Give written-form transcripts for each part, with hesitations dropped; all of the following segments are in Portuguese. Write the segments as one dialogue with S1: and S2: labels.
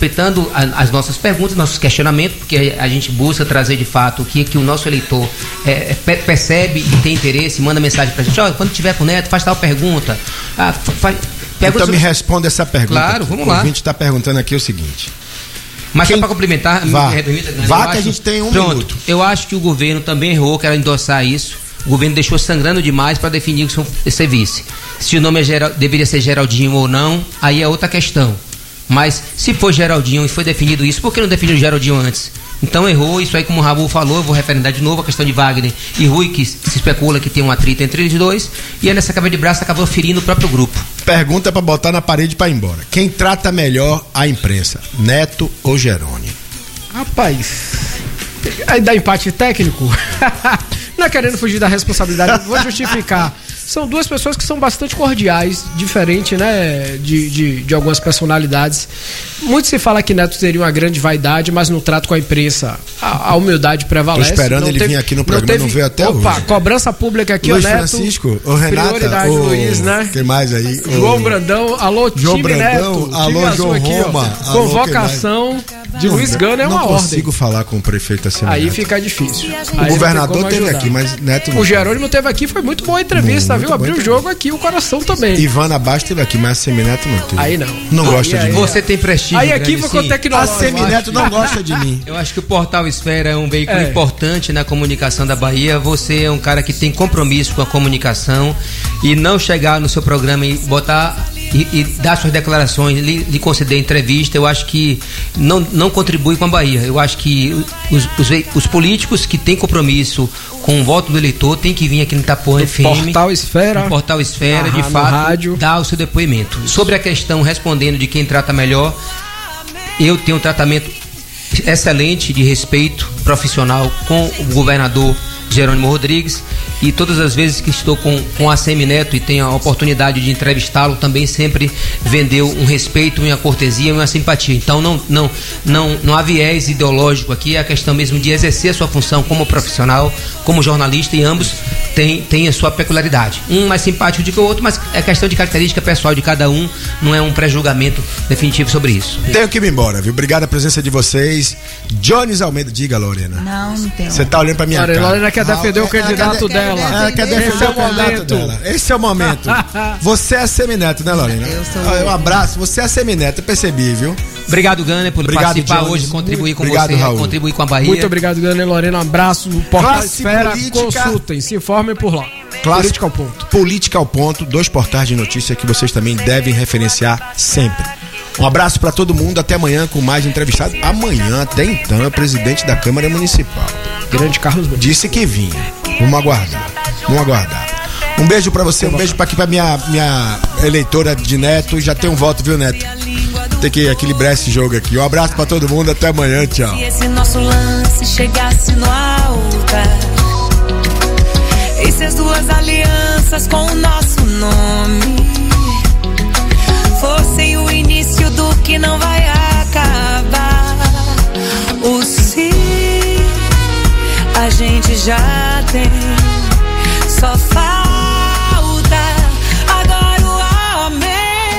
S1: respeitando as nossas perguntas, nossos questionamentos, porque a gente busca trazer de fato o que o nosso eleitor percebe e tem interesse, manda mensagem pra gente, quando tiver com o Neto, faz tal pergunta.
S2: Então me responda essa pergunta.
S1: Claro, vamos lá.
S2: O ouvinte está perguntando aqui o seguinte.
S1: Mas só para complementar,
S2: que a gente tem um minuto.
S1: Eu acho que o governo também errou, quero endossar isso. O governo deixou sangrando demais para definir ser vice. Se o nome deveria ser Geraldinho ou não, aí é outra questão. Mas se for Geraldinho e foi definido isso, por que não definiu Geraldinho antes? Então errou, isso aí como o Raul falou, eu vou referendar de novo a questão de Wagner e Rui, que se especula que tem um atrito entre eles dois, e aí nessa cabeça de braço acabou ferindo o próprio grupo.
S2: Pergunta para botar na parede para ir embora. Quem trata melhor a imprensa, Neto ou Jerônimo?
S3: Rapaz, aí dá empate técnico? Não é querendo fugir da responsabilidade, vou justificar. São duas pessoas que são bastante cordiais, diferente, né, de algumas personalidades. Muito se fala que Neto teria uma grande vaidade, mas no trato com a imprensa a humildade prevalece.
S2: Tô esperando ele vir aqui no programa, não veio até hoje.
S3: Opa, cobrança pública aqui,
S2: Luiz
S3: o Neto.
S2: Francisco, o Renata,
S3: prioridade
S2: o
S3: Luiz, né?
S2: Quem mais aí?
S3: João Brandão, alô
S2: João
S3: time
S2: Brandão,
S3: Neto.
S2: alô
S3: time
S2: João
S3: aqui,
S2: Roma.
S3: ó. Convocação de Luiz Gana é uma ordem.
S2: Não consigo falar com o prefeito assim.
S3: Aí fica difícil.
S2: O governador teve aqui, mas Neto não.
S3: O Jerônimo teve aqui, foi muito boa a entrevista, viu? Abriu o jogo aqui, o coração também.
S2: Ivana Bastos teve aqui, mas a Semineto não teve.
S3: Aí não.
S2: Não gosta de mim.
S1: Você tem prestígio.
S3: Aí aqui ficou tecnológico.
S2: A Semineto não gosta de mim.
S1: Eu acho que o Portal Esfera é um veículo importante na comunicação da Bahia. Você é um cara que tem compromisso com a comunicação e não chegar no seu programa e botar e dar suas declarações, lhe conceder entrevista, eu acho que não contribui com a Bahia. Eu acho que os políticos que têm compromisso com o voto do eleitor têm que vir aqui no Itapuã FM, Portal Esfera, de fato, dar o seu depoimento. Sobre a questão, respondendo de quem trata melhor, eu tenho um tratamento excelente de respeito profissional com o governador Jerônimo Rodrigues, e todas as vezes que estou com a Semineto e tenho a oportunidade de entrevistá-lo, também sempre vendeu um respeito, uma cortesia, uma simpatia. Então não há viés ideológico aqui, é a questão mesmo de exercer a sua função como profissional, como jornalista, e ambos têm a sua peculiaridade. Um mais simpático do que o outro, mas é questão de característica pessoal de cada um, não é um pré-julgamento definitivo sobre isso.
S2: Tenho que ir embora, viu? Obrigado a presença de vocês. Jones Almeida, diga, Lorena.
S4: Não tem.
S2: Você tá olhando pra minha cara.
S3: Lorena quer defender o candidato dela.
S2: Ela quer defender o candidato dela. Esse é o momento. Você é a Semineto, né, Lorena?
S4: Eu sou.
S2: Um abraço. Você é a Semineto, eu percebi, viu?
S1: Obrigado, Gana, por participar Jones. Hoje, contribuir com você,
S2: Raul.
S1: Contribuir com a Bahia.
S3: Muito obrigado, Gana e Lorena. Um abraço. Portal Esfera, consultem, se informem por lá. Política ao ponto.
S2: Política ao ponto, 2 portais de notícia que vocês também devem referenciar sempre. Um abraço para todo mundo, até amanhã com mais entrevistados. Amanhã, até então, é o presidente da Câmara Municipal.
S3: Grande Carlos Brito.
S2: Disse que vinha. Vamos aguardar. Um beijo pra você, um beijo pra aqui pra minha eleitora de Neto. Já tem um voto, viu, Neto? Tem que equilibrar esse jogo aqui. Um abraço pra todo mundo, até amanhã, tchau.
S5: Se esse nosso lance chegasse no altar, e se as 2 alianças com o nosso nome fossem o início do que não vai acabar, o sim a gente já tem, só falta agora o amém.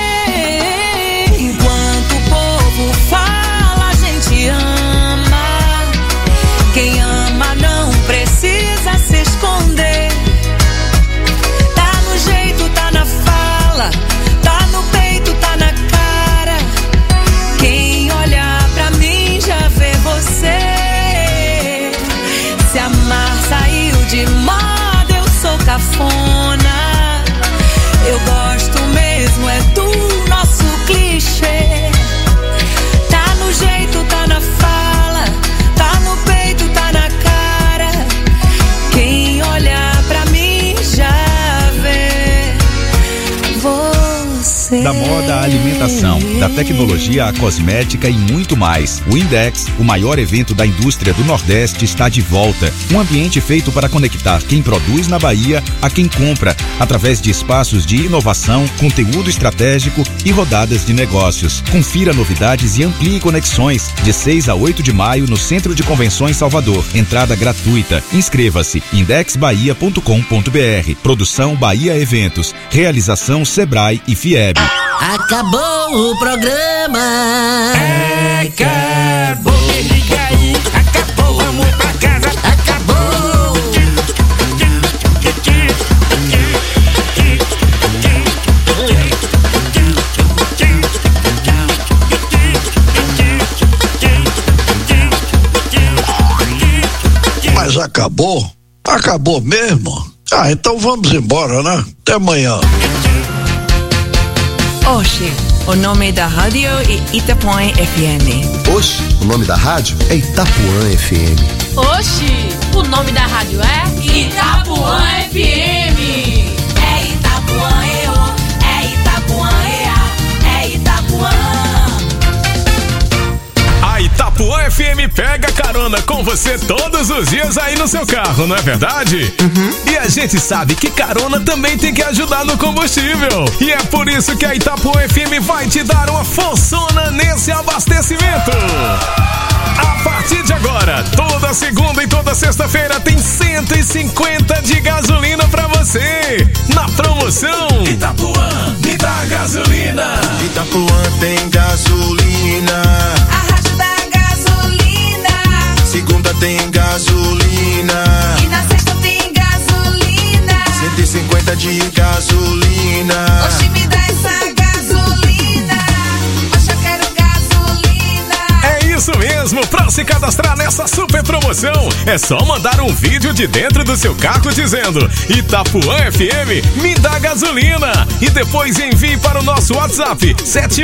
S5: Enquanto o povo fala, a gente ama. Quem ama não precisa se esconder. Tá no jeito, tá na fala, tá no peito, tá na cara. Quem olhar pra mim já vê você. Se amar saiu de moda, eu sou cafona. Eu gosto mesmo é do nosso clichê. Tá no jeito, tá na fala, tá no peito, tá na cara. Quem olhar pra mim já vê você.
S6: Da moda à alimentação, da tecnologia à cosmética e muito mais. O Index, o maior evento da indústria do Nordeste, está de volta. Um ambiente feito para conectar quem produz na Bahia a quem compra, através de espaços de inovação, conteúdo estratégico e rodadas de negócios. Confira novidades e amplie conexões. De 6 a 8 de maio no Centro de Convenções Salvador. Entrada gratuita. Inscreva-se. indexbahia.com.br. Produção Bahia Eventos. Realização Sebrae e FIEB.
S7: Acabou o programa.
S4: programa.
S7: Acabou, liga aí, acabou, vamos pra casa, acabou.
S8: Mas acabou? Acabou mesmo? Ah, então vamos embora, né? Até amanhã.
S9: Oxe, o nome da rádio é Itapuã FM.
S10: Oxe, o nome da rádio é Itapuã FM.
S11: Oxe, o nome da rádio é Itapuã FM.
S5: É Itapuã, é Itapuã, é Itapuã.
S12: A Itapuã FM pega carona com você todos os dias aí no seu carro, não é verdade? E a gente sabe que carona também tem que ajudar no combustível. E é por isso que a Itapuã FM vai te dar uma forçona nesse abastecimento. A partir de agora, toda segunda e toda sexta-feira tem 150 de gasolina pra você. Na promoção
S7: Itapuã, me dá gasolina.
S13: Itapuã tem gasolina.
S5: A rádio da gasolina.
S13: Segunda tem gasolina.
S5: E na sexta tem gasolina.
S13: 150 de gasolina.
S5: Oxe, me dá essa gasolina. Oxe, eu quero gasolina.
S12: É isso mesmo, pra se cadastrar nessa super promoção, é só mandar um vídeo de dentro do seu carro dizendo Itapuã FM, me dá gasolina. E depois envie para o nosso WhatsApp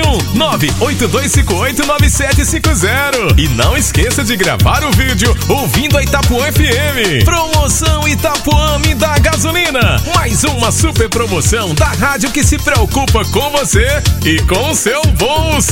S12: 71982589750. E não esqueça de gravar o vídeo ouvindo a Itapuã FM. Promoção Itapuã, me dá gasolina. Mais uma super promoção da rádio que se preocupa com você e com o seu bolso.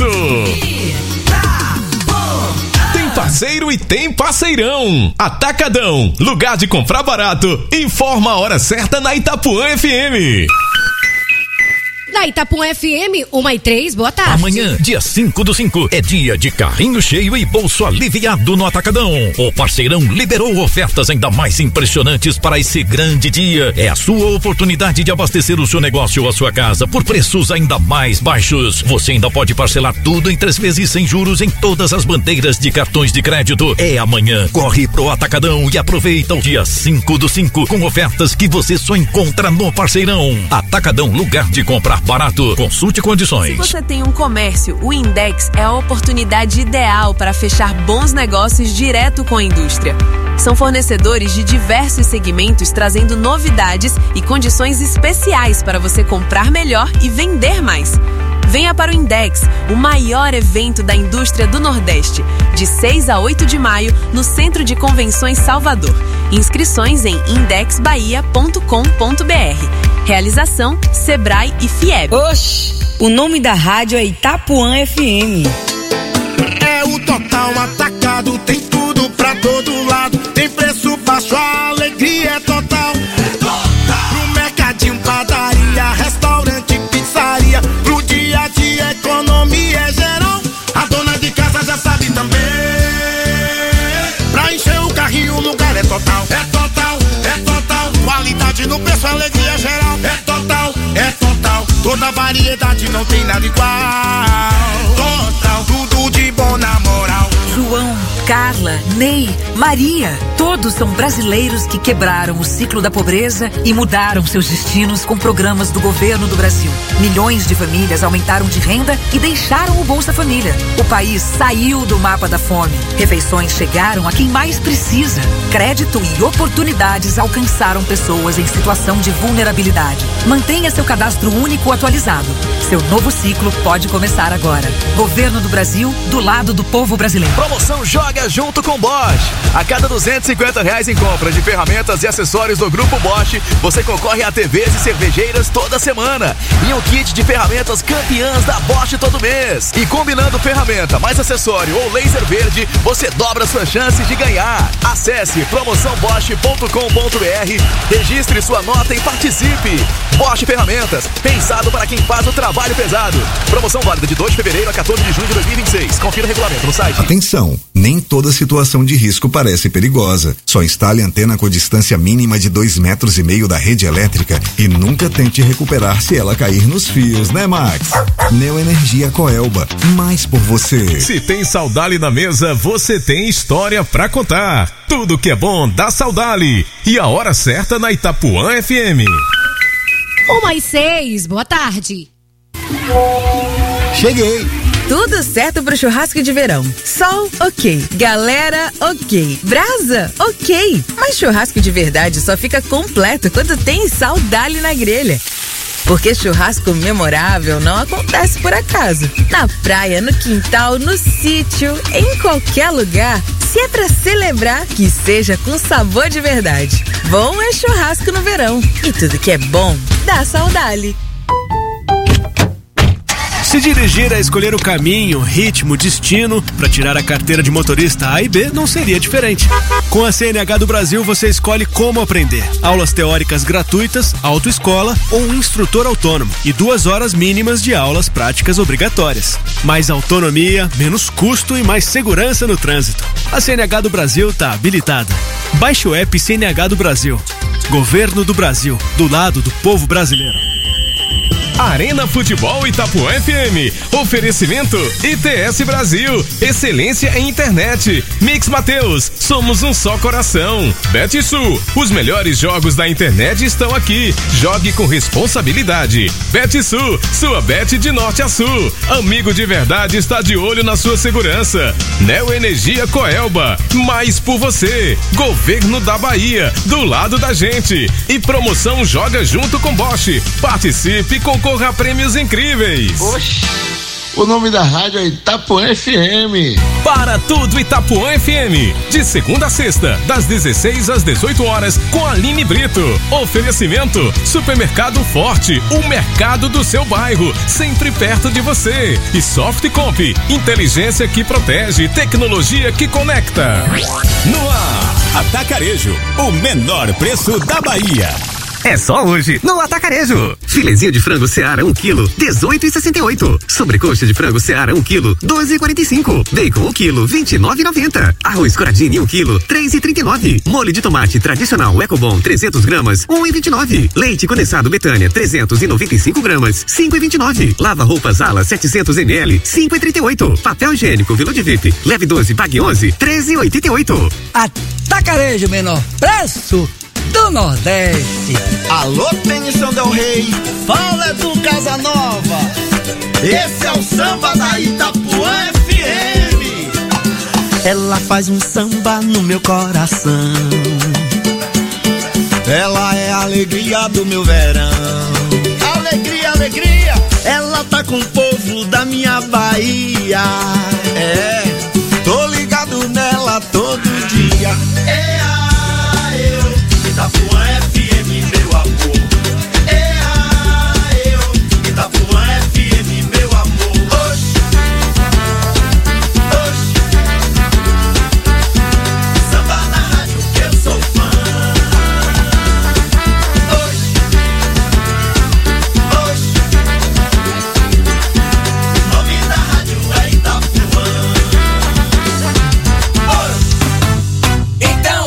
S12: Tem parceiro e tem parceirão. Atacadão, lugar de comprar barato. Informa a hora certa na Itapuã FM.
S14: Da Itapuã FM, 1h03, boa tarde.
S15: Amanhã, dia 5/5, é dia de carrinho cheio e bolso aliviado no Atacadão. O parceirão liberou ofertas ainda mais impressionantes para esse grande dia. É a sua oportunidade de abastecer o seu negócio ou a sua casa por preços ainda mais baixos. Você ainda pode parcelar tudo em 3 vezes sem juros em todas as bandeiras de cartões de crédito. É amanhã. Corre pro Atacadão e aproveita o dia 5/5 com ofertas que você só encontra no parceirão. Atacadão, lugar de comprar barato. Consulte condições.
S9: Se você tem um comércio, o Index é a oportunidade ideal para fechar bons negócios direto com a indústria. São fornecedores de diversos segmentos trazendo novidades e condições especiais para você comprar melhor e vender mais. Venha para o Index, o maior evento da indústria do Nordeste, de 6 a 8 de maio, no Centro de Convenções Salvador. Inscrições em indexbahia.com.br. Realização Sebrae e Fieb.
S16: Oxi, o nome da rádio é Itapuã FM.
S7: É o Total Atacado, tem tudo pra todo lado. Tem preço baixo, a alegria é total. Pro mercadinho, padaria, restaurante, pizzaria. Pro dia a dia, economia é geral. A dona de casa já sabe também. Pra encher o carrinho, o lugar é total. É total, é total. Qualidade no preço, alegria é geral. É total, é total. Toda variedade, não tem nada igual. Total, tudo de bom na moral.
S17: João, Carla, Ney, Maria, todos são brasileiros que quebraram o ciclo da pobreza e mudaram seus destinos com programas do governo do Brasil. Milhões de famílias aumentaram de renda e deixaram o Bolsa Família. O país saiu do mapa da fome. Refeições chegaram a quem mais precisa. Crédito e oportunidades alcançaram pessoas em situação de vulnerabilidade. Mantenha seu cadastro único atualizado. Seu novo ciclo pode começar agora. Governo do Brasil, do lado do povo brasileiro.
S18: Promoção Joga Junto com Bosch. A cada R$250 em compra de ferramentas e acessórios do Grupo Bosch, você concorre a TVs e cervejeiras toda semana. E um kit de ferramentas campeãs da Bosch todo mês. E combinando ferramenta mais acessório ou laser verde, você dobra suas chances de ganhar. Acesse promoçãobosch.com.br, registre sua nota e participe. Bosch Ferramentas, pensado para quem faz o trabalho pesado. Promoção válida de 2 de fevereiro a 14 de junho de 2026. Confira o regulamento no site.
S6: Atenção, nem toda situação de risco parece perigosa. Só instale antena com distância mínima de 2,5 metros da rede elétrica e nunca tente recuperar se ela cair nos fios, né, Max? Neoenergia Coelba, mais por você.
S12: Se tem Saudali na mesa, você tem história pra contar. Tudo que é bom dá Saudali. E a hora certa na Itapuã FM.
S14: 1h06, boa tarde.
S2: Cheguei.
S4: Tudo certo pro churrasco de verão. Sol, ok. Galera, ok. Brasa, ok. Mas churrasco de verdade só fica completo quando tem Saudali na grelha. Porque churrasco memorável não acontece por acaso. Na praia, no quintal, no sítio, em qualquer lugar. Se é pra celebrar, que seja com sabor de verdade. Bom é churrasco no verão. E tudo que é bom, dá Saudali.
S19: Se dirigir a escolher o caminho, ritmo, destino para tirar a carteira de motorista A e B não seria diferente. Com a CNH do Brasil você escolhe como aprender. Aulas teóricas gratuitas, autoescola ou um instrutor autônomo e 2 horas mínimas de aulas práticas obrigatórias. Mais autonomia, menos custo e mais segurança no trânsito. A CNH do Brasil está habilitada. Baixe o app CNH do Brasil. Governo do Brasil, do lado do povo brasileiro.
S12: Arena Futebol Itapuã FM. Oferecimento ITS Brasil. Excelência em internet. Mix Mateus. Somos um só coração. BetSul. Os melhores jogos da internet estão aqui. Jogue com responsabilidade. BetSul. Sua bet de norte a sul. Amigo de verdade está de olho na sua segurança. Neoenergia Coelba. Mais por você. Governo da Bahia. Do lado da gente. E promoção Joga Junto com Bosch. Participe com concorra a prêmios incríveis.
S8: Oxi, o nome da rádio é Itapuã FM.
S12: Para tudo Itapuã FM, de segunda a sexta, das 16 às 18 horas, com Aline Brito. Oferecimento, Supermercado Forte, o mercado do seu bairro, sempre perto de você. E Softcomp, inteligência que protege, tecnologia que conecta.
S20: No ar, Atacarejo, o menor preço da Bahia.
S21: É só hoje, no Atacarejo. Filezinho de frango Seara 1 kg, 18,68. Sobrecoxa de frango Seara 1 kg, 12,45. Bacon 1 kg, 29,90. Arroz Coradini 1 kg, 3,39. Molho de tomate tradicional Ecobom 300 gramas, 1,29. Leite condensado Betânia 395 gramas, 5,29. Lava roupas Ala 700 ml, 5,38. Papel higiênico Vila de VIP, leve 12, pague 11, 13,88.
S22: Atacarejo, menor preço do Nordeste.
S7: Alô, Benção Del Rey, fala do Casanova. Esse é o samba da Itapuã FM.
S23: Ela faz um samba no meu coração.
S7: Ela é a alegria do meu verão. Alegria, alegria.
S23: Ela tá com o povo da minha Bahia.
S7: É, tô ligado nela todo dia. Itapuã FM, meu amor. Itapuã FM, meu amor. Oxi, oxi. Samba na rádio que eu sou fã. Oxi, oxi. O nome da rádio é Itapuã. Oxi. Então,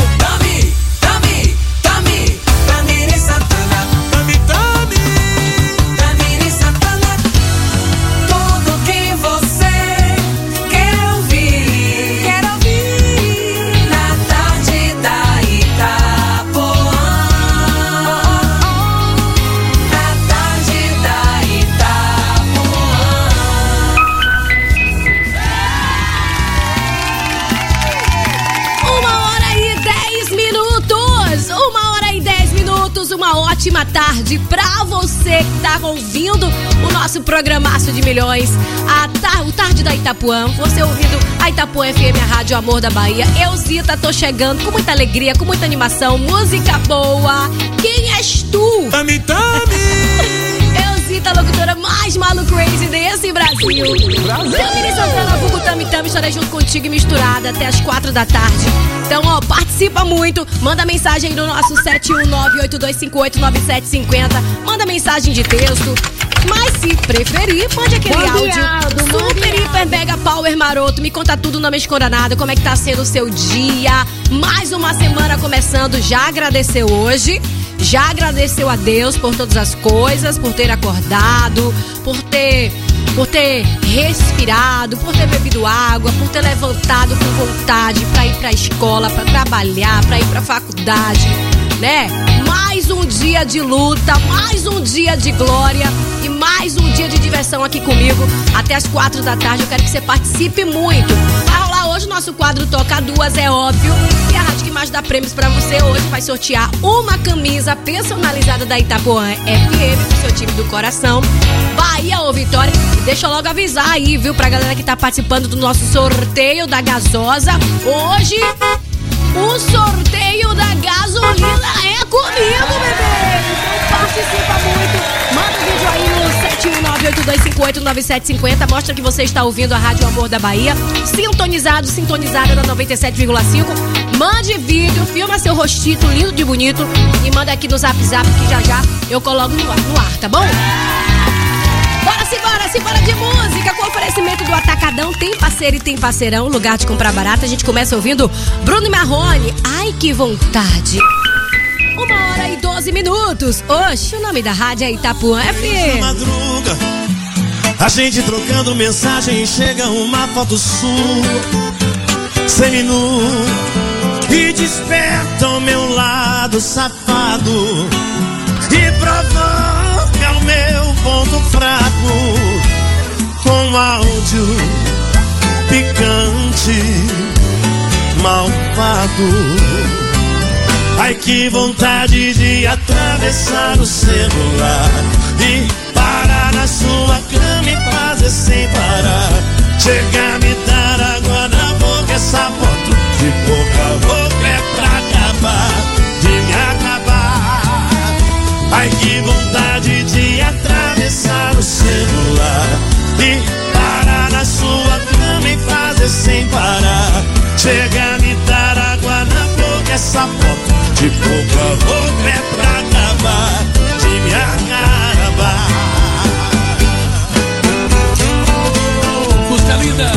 S14: ótima tarde pra você que tá ouvindo o nosso programaço de milhões, o Tarde da Itapuã. Você ouvindo a Itapuã FM, a Rádio Amor da Bahia. Eu, Zita, tô chegando com muita alegria, com muita animação, música boa. Quem és tu?
S7: Tami,
S14: Eu, Zita, a locutora mais malu crazy desse Brasil. Tamiri Santana, Vulgo Tami Tami, estarei junto contigo e misturada até as 4 da tarde. Então, ó, participa muito, manda mensagem aí no nosso 719-8258-9750, manda mensagem de texto. Mas se preferir, mande aquele áudio super, hiper, mega, power, maroto. Me conta tudo, não me esconda nada. Como é que tá sendo o seu dia? Mais uma semana começando. Já agradeceu hoje? Já agradeceu a Deus por todas as coisas, por ter acordado, por ter respirado, por ter bebido água, por ter levantado com vontade pra ir pra escola, pra trabalhar, pra ir pra faculdade, né? Mais um dia de luta, mais um dia de glória e mais um dia de diversão aqui comigo até as 4 da tarde. Eu quero que você participe muito. Vai rolar hoje o nosso quadro Toca Duas, é óbvio. E a rádio que mais dá prêmios pra você hoje vai sortear uma camisa personalizada da Itapuã FM pro seu time do coração, Bahia ou Vitória. E deixa eu logo avisar aí, viu, pra galera que tá participando do nosso sorteio da gasosa. Hoje, o sorteio da gasolina é comigo, bebê! Então participa muito. Manda um vídeo aí no 71982589750. Mostra que você está ouvindo a Rádio Amor da Bahia. Sintonizada na 97,5. Mande vídeo, filma seu rostito lindo de bonito e manda aqui no Zap que já eu coloco no ar, tá bom? Bora de música com oferecimento do Atacadão. Tem parceiro e tem parceirão, lugar de comprar barato. A gente começa ouvindo Bruno e Marrone. Ai, que vontade. 1h12. Hoje o nome da rádio é Itapuã FM.
S23: Madruga, a gente trocando mensagem e chega uma foto sua, seminu, e desperta o meu lado safado e provoca o meu ponto fraco com áudio picante, malvado. Ai, que vontade de atravessar o celular e parar na sua cama e fazer sem parar. Chegar a me dar água na boca, essa foto de boca a boca é pra acabar, de me acabar. Ai, que vontade de atravessar o celular e parar na sua cama e fazer sem parar. Chegar a me dar água na boca, essa foto de boca a boca é pra acabar, de me acabar. Música linda.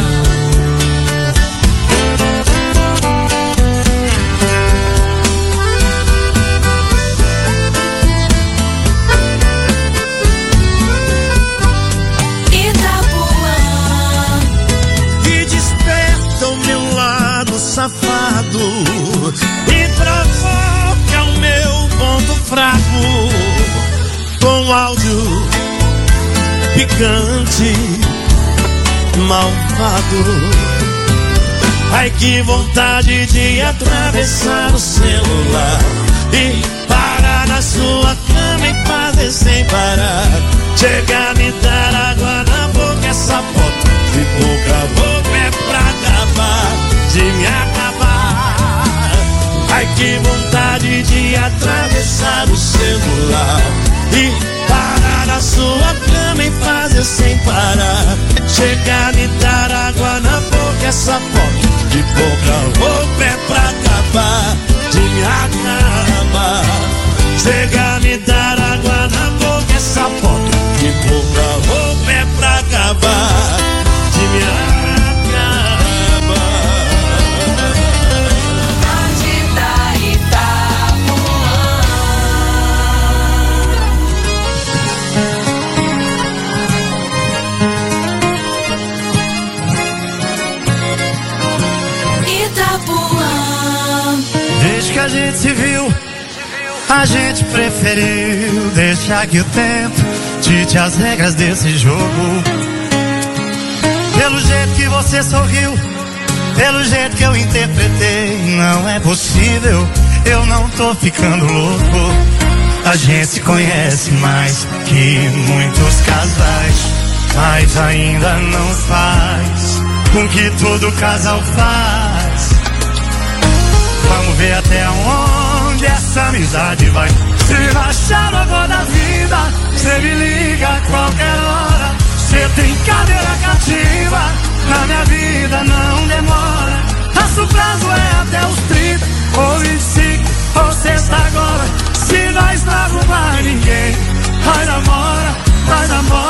S5: Itapuã.
S23: E desperta o meu lado safado e provoca o meu ponto fraco com áudio picante, malvado. Ai, que vontade de atravessar o celular e parar na sua cama e fazer sem parar. Chegar a me dar água na boca, essa foto de boca a boca é pra acabar, de me acabar. Ai, que vontade de atravessar o celular e parar na sua cama e fazer sem parar. Chegar a me dar água na boca, essa foto de boca a boca é pra acabar, de me acabar. Chegar a me dar água na boca, essa foto de boca a boca é pra acabar, de me acabar. Desde que a gente se viu, a gente preferiu deixar que o tempo dite as regras desse jogo. Pelo jeito que você sorriu, pelo jeito que eu interpretei, não é possível, eu não tô ficando louco. A gente se conhece mais que muitos casais, mas ainda não faz com que todo casal faz. Vamos ver até onde essa amizade vai. Se rachar no agora da vida, cê me liga a qualquer hora. Cê tem cadeira cativa, na minha vida não demora. Nosso prazo é até os 30, ou 25, ou sexta agora. Se nós não arrumar ninguém, vai namora, vai namora.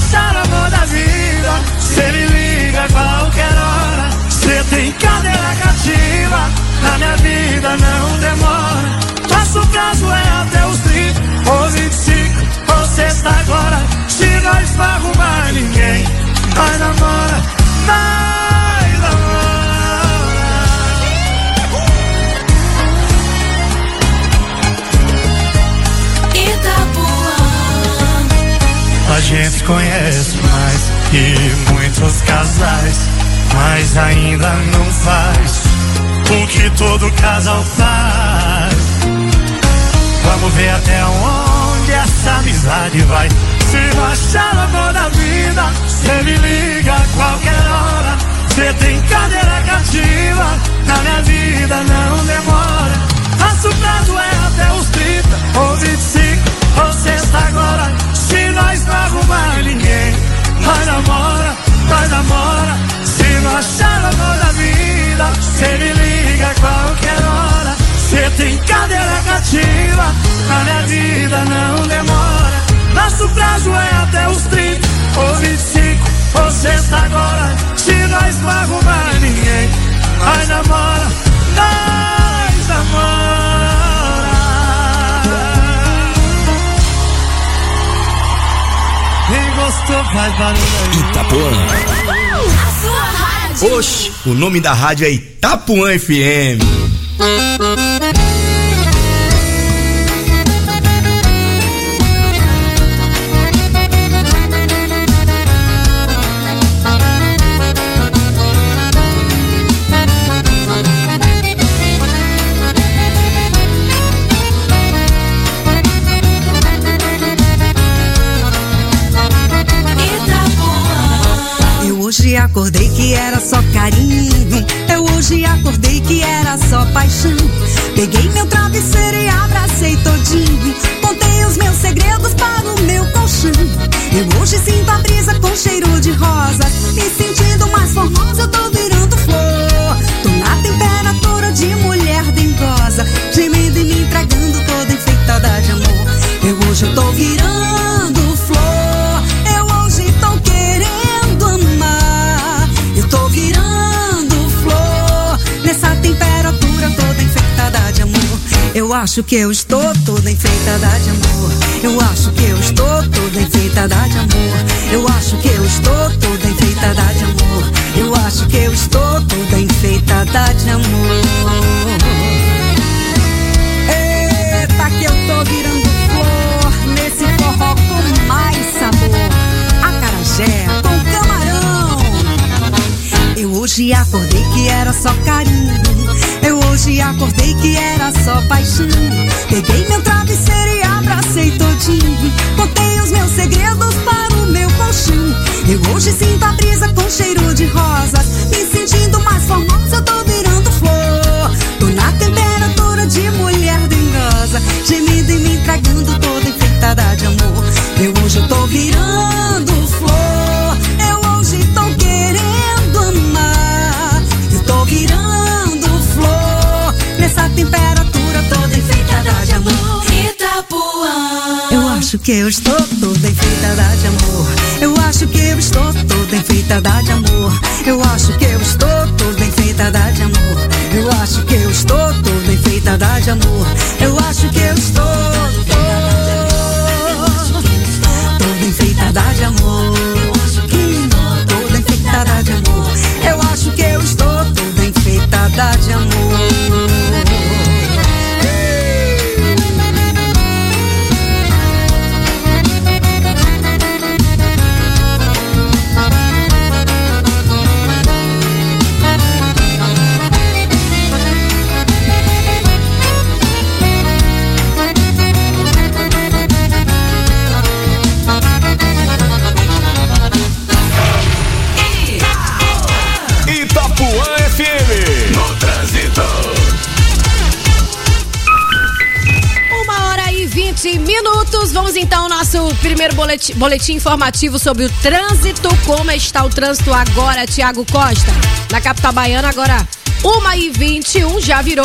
S23: achar amor da vida, cê me liga a qualquer hora. Cê tem cadeira cativa, na minha vida não demora. Nosso prazo é até os 30 ou 25 ou sexta agora. Se nós não arrumar ninguém, nós namora, nós namora.
S5: Itapuã.
S23: A gente conhece mais que muitos casais, mas ainda não faz o que todo casal faz. Vamos ver até onde essa amizade vai. Se não achar o amor da vida, cê me liga a qualquer hora. Cê tem cadeira cativa, na minha vida não demora. Nosso prazo é até os 30 ou 25 ou sexta agora. Se nós não arrumar ninguém, nós namora, nós namora. Se não achar o amor da vida, cê me liga a qualquer hora. Cê tem cadeira cativa, na minha vida não demora. Nosso prazo é até os 30 ou 25 ou sexta agora. Se nós não arrumar ninguém, nós namora, nós namora. Quem gostou faz barulho aí.
S18: Itapuã.
S5: A sua rádio.
S18: Oxe, o nome da rádio é Itapuã FM.
S1: Hoje acordei que era só carinho. Eu hoje acordei que era só paixão. Peguei meu travesseiro e abracei todinho. Contei os meus segredos para o meu colchão. Eu hoje sinto a brisa com cheiro de rosa. Me sentindo mais formosa, eu tô virando flor. Tô na temperatura de mulher dengosa, gemendo e me entregando toda enfeitada de amor. Eu hoje tô virando flor. Eu hoje tô querendo amar. Eu tô virando flor. Nessa temperatura toda enfeitada de amor. Eu acho que eu estou toda enfeitada de amor. Eu acho que eu estou toda enfeitada de amor. Eu acho que eu estou toda enfeitada de amor. Eu acho que eu estou toda enfeitada de amor. Eita, que eu tô virando flor nesse forró com mais sabor. Acarajé com camarão. Eu hoje acordei que era só carinho. Eu hoje acordei que era só paixão. Peguei meu travesseiro e abracei todinho. Contei os meus segredos para o meu colchão. Eu hoje sinto a brisa com cheiro de rosa. Me sentindo mais formosa, eu tô virando flor. Tô na temperatura de mulher dengosa, gemendo e me entregando toda enfeitada de amor. Eu hoje tô virando flor. Eu hoje tô querendo amar. Eu tô virando flor. Nessa temperatura toda enfeitada de amor.
S5: Itapuã.
S1: Eu acho que eu estou toda enfeitada de amor. Eu acho que eu estou toda enfeitada de amor. Eu acho que eu estou toda enfeitada de amor. Eu acho que eu estou toda enfeitada de amor. Eu acho que eu estou toda enfeitada de amor. Toda enfeitada de amor. Eu acho que eu estou toda enfeitada de amor.
S14: Minutos. Vamos então ao nosso primeiro boletim informativo sobre o trânsito. Como está o trânsito agora, Tiago Costa? Na capital baiana, agora 1h21, já virou. E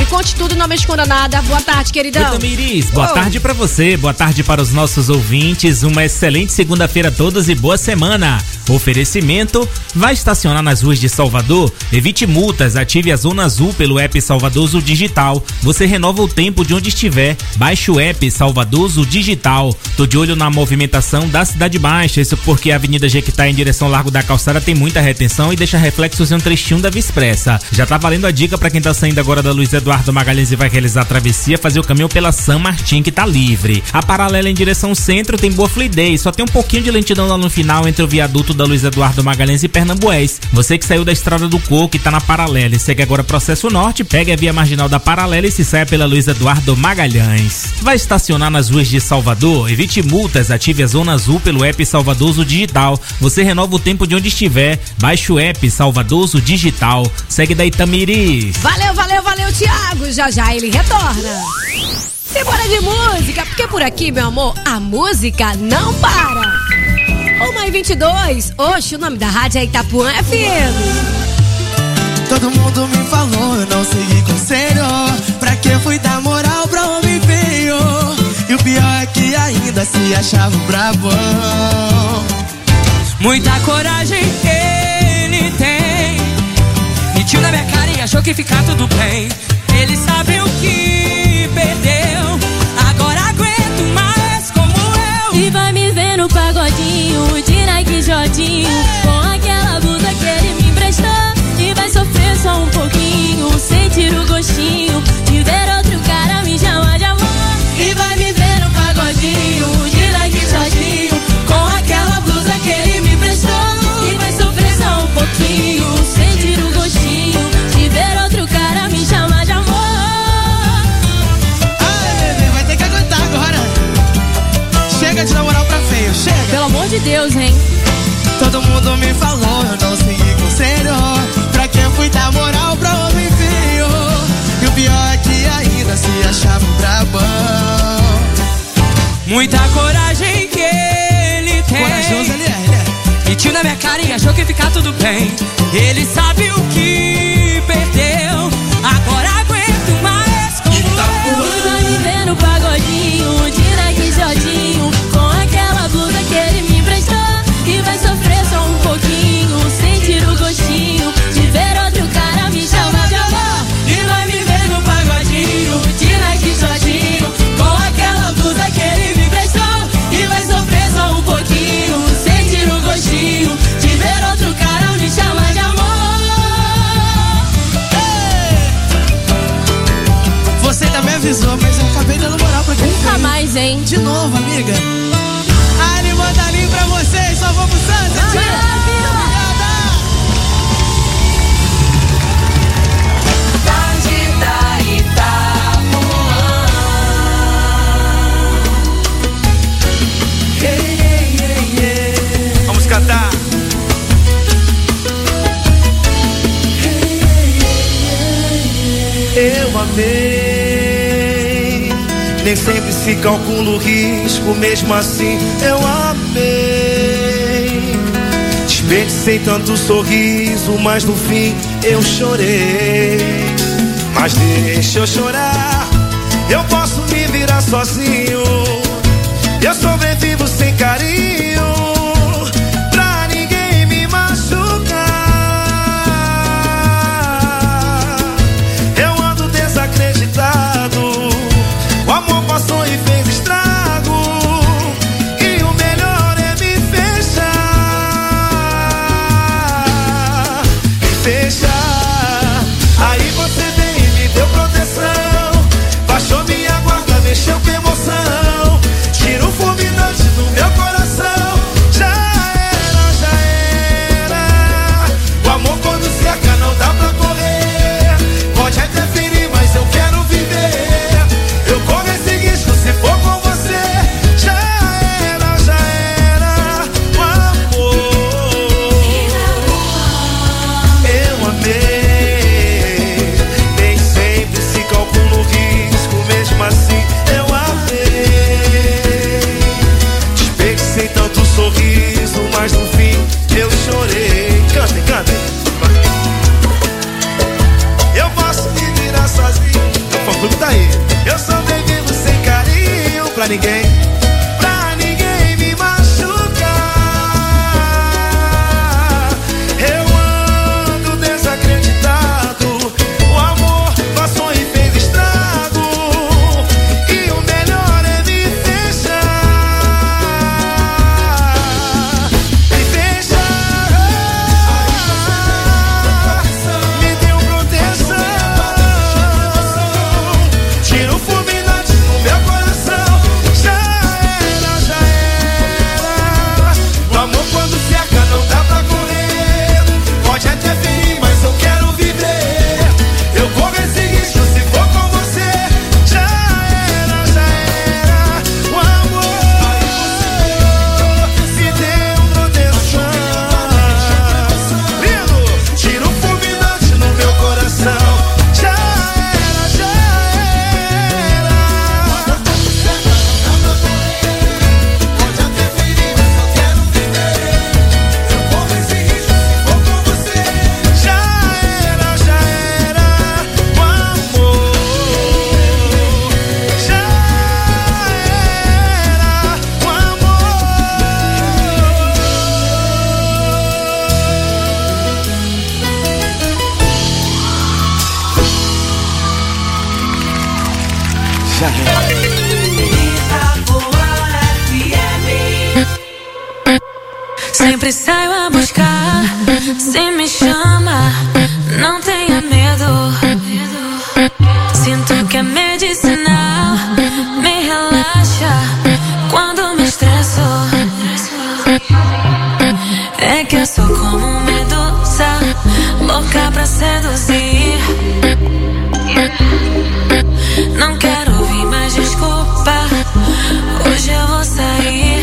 S14: conte tudo, não me esconda nada. Boa tarde, queridão.
S3: Itamiris, boa tarde pra você, boa tarde para os nossos ouvintes. Uma excelente segunda-feira a todos e boa semana. Oferecimento: vai estacionar nas ruas de Salvador? Evite multas, ative a Zona Azul pelo app Salvador Azul Digital. Você renova o tempo de onde estiver. Baixe o app Salvador Azul Digital. Tô de olho na movimentação da Cidade Baixa, isso porque a Avenida Jequitá em direção ao Largo da Calçada tem muita retenção e deixa reflexos em um trechinho da Via Expressa. Já tá valendo a dica pra quem tá saindo agora da Luiz Eduardo Magalhães e vai realizar a travessia, fazer o caminho pela San Martín, que tá livre. A paralela em direção centro tem boa fluidez, só tem um pouquinho de lentidão lá no final entre o viaduto da Luiz Eduardo Magalhães e Pernambués. Você que saiu da Estrada do Coco e tá na paralela e segue agora Processo Norte, pegue a via marginal da paralela e se saia pela Luiz Eduardo Magalhães. Vai estacionar nas ruas de Salvador? Evite multas, ative a Zona Azul pelo app Salvador Azul Digital. Você renova o tempo de onde estiver. Baixe o app Salvador Azul Digital. Segue da Itamiris.
S14: Valeu, Thiago. Já ele retorna. Simbora de música, porque por aqui, meu amor, a música não para. 1h22, oxe, o nome da rádio é Itapuã FM.
S7: Todo mundo me falou, eu não segui conselho. Pra que fui dar moral pra homem feio? E o pior é que ainda se achava brabão.
S10: Muita coragem ele tem. Mentiu na minha cara e achou que ficar tudo bem. Ele sabe o que perdeu. Agora aguento mais como eu.
S11: E vai me ver no pagodinho de Nike Jordinho, com aquela blusa que ele me emprestou. E vai sofrer só um pouquinho, sentir o gostinho de ver outro cara me chamar de amor.
S10: E vai me ver no pagodinho de Nike Jordinho, com aquela blusa que ele me emprestou.
S11: E vai sofrer só um pouquinho, sentir o gostinho de ver outro cara me chamar de amor.
S7: Ai, bebê, vai ter que aguentar agora. Chega de dar moral pra feio, chega.
S11: Pelo amor de Deus, hein?
S7: Todo mundo me falou, eu não segui conselho. Pra quem fui dar moral pra homem feio? E o pior é que ainda se achava brabão.
S10: Muita coragem que ele tem.
S7: Corajoso ele é.
S10: Mentiu na minha cara e achou que ficar tudo bem. Ele sabe o que perdeu. Agora aguento mais como eu.
S11: E vai me ver no pagodinho de Nike Jordinho, com aquela blusa que ele me emprestou. E vai sofrer só um pouquinho, sentir o gostinho de ver outro cara me chamar de amor.
S10: E vai me ver no pagodinho de Nike Jordinho, com aquela blusa que ele me emprestou. E vai sofrer só um pouquinho, sentir o gostinho de ver outro cara me chamar de amor.
S7: Você também avisou, mas eu acabei dando moral pra quem
S11: nunca mais, hein?
S7: De novo, amiga. Ali, mandalinho pra vocês, só vou pro Santos.
S10: Vamos cantar.
S7: Eu amei, nem sempre se calcula o risco, mesmo assim eu amei. Desperdicei tanto sorriso, mas no fim eu chorei. Mas deixa eu chorar, eu posso me virar sozinho. Eu sobrevivo sem carinho, pra ninguém me machucar. Eu ando desacreditado, o amor passou e fez estrago. E o melhor é me fechar. Me fechar. Aí você veio e me deu proteção, baixou minha guarda, mexeu com emoção. Tira o fulminante do meu coração. Já era. O amor quando seca não dá pra correr. Pode até ferir, mas eu quero viver. Eu corro esse risco se for com você. Já era. O amor eu amei. Nem sempre se calcula o risco, mesmo assim eu amei.
S2: Já vem.
S11: Sempre saio a buscar, se me chama, não tenha medo. Sinto que é medicinal, me relaxa quando me estresso. É que eu sou como medusa, louca pra seduzir. Não quero ouvir mais desculpa, hoje eu vou sair.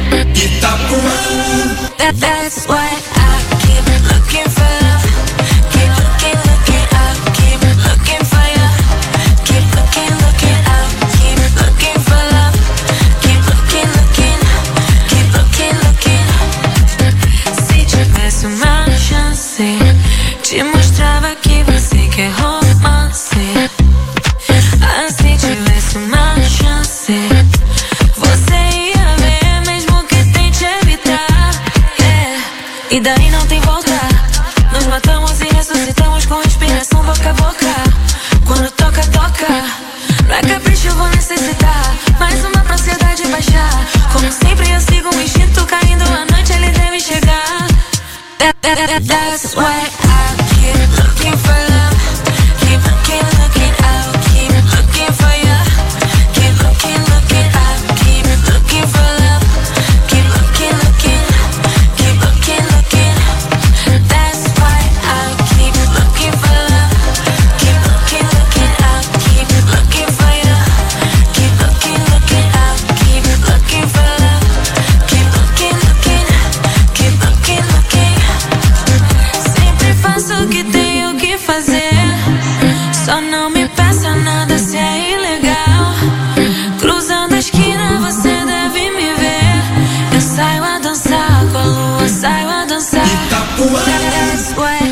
S11: That's why I keep looking for love. Keep looking, looking up. Keep looking for you. Keep looking, looking up. Keep looking for love. Keep looking, looking. Keep looking, looking. Se tivesse uma chance, te mostrava que você quer romance. Ah, se tivesse uma chance, você ia ver mesmo que tente evitar. E daí não tem volta. Nos matamos e ressuscitamos com respiração boca a boca. Quando toca, toca. Não é capricho, eu vou necessitar mais uma pra ansiedade baixar. Como sempre eu sigo o instinto caindo à noite, ele deve chegar. That's why I keep looking for love. Keep looking, looking out. Keep looking for you. Keep looking, looking out. Keep looking for love. Keep looking, looking. Keep looking, looking. That's why I keep looking for love. Keep looking, looking out. Keep looking for you. Keep looking, looking out. Keep looking for love. Keep looking, looking. Keep looking, looking. Sempre faço o que tenho que fazer. Só não me peça nada se é ilegal. Cruzando a esquina você deve me ver. Eu saio a dançar com a lua, saio a dançar. That's why.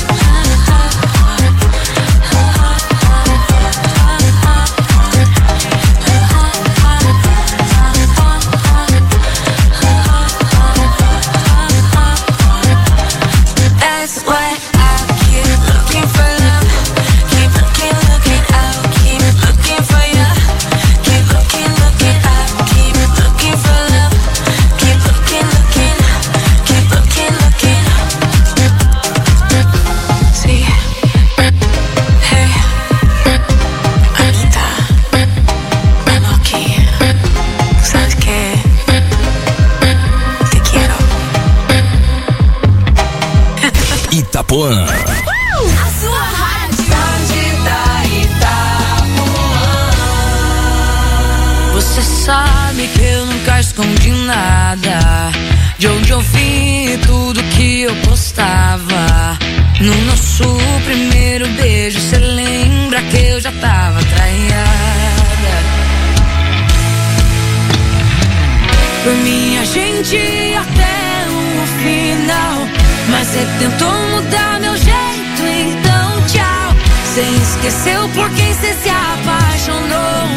S11: That's why I keep looking for love. Keep looking, looking out. Keep looking for you. Keep looking, looking out. Keep looking for love. Keep looking, looking. Keep looking, looking. Sí. Hey. Aquí está. Mano aquí. ¿Sabes qué? Te quiero.
S20: Itapuã.
S11: A sua rádio da Itapuã. Você sabe que eu nunca escondi nada. De onde eu vim, tudo que eu postava. No nosso primeiro beijo, cê lembra que eu já tava traiada. Por mim a gente ia até o final, mas cê tentou mudar meu jeito, então tchau. Cê esqueceu por quem cê se apaixonou.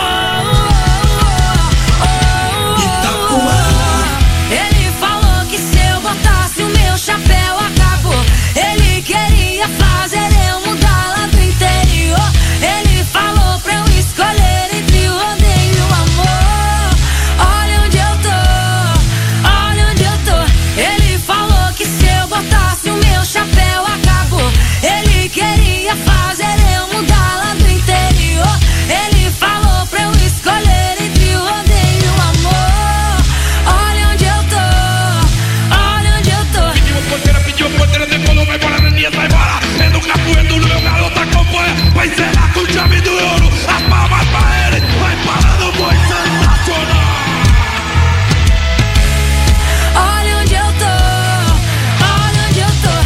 S11: Ele falou que se eu botasse o meu chapéu acabou. Ele queria fazer eu mudar lá do interior. Ele falou pra eu escolher entre o odeio e o amor. Olha onde eu tô, olha onde eu tô. Ele falou que se eu botasse o meu chapéu acabou. Ele queria fazer eu mudar lá do interior. Ele falou pra eu escolher entre o odeio e o amor. Olha onde eu tô, olha onde eu tô.
S7: Pediu porteira, decolou, vai embora, Neninha, vai embora. É no capoeiro do meu garoto, acompanha. Vai encerrar com chave do ouro. As palmas pra ele, vai parando, foi sensacional.
S11: Olha onde eu tô, olha onde eu tô.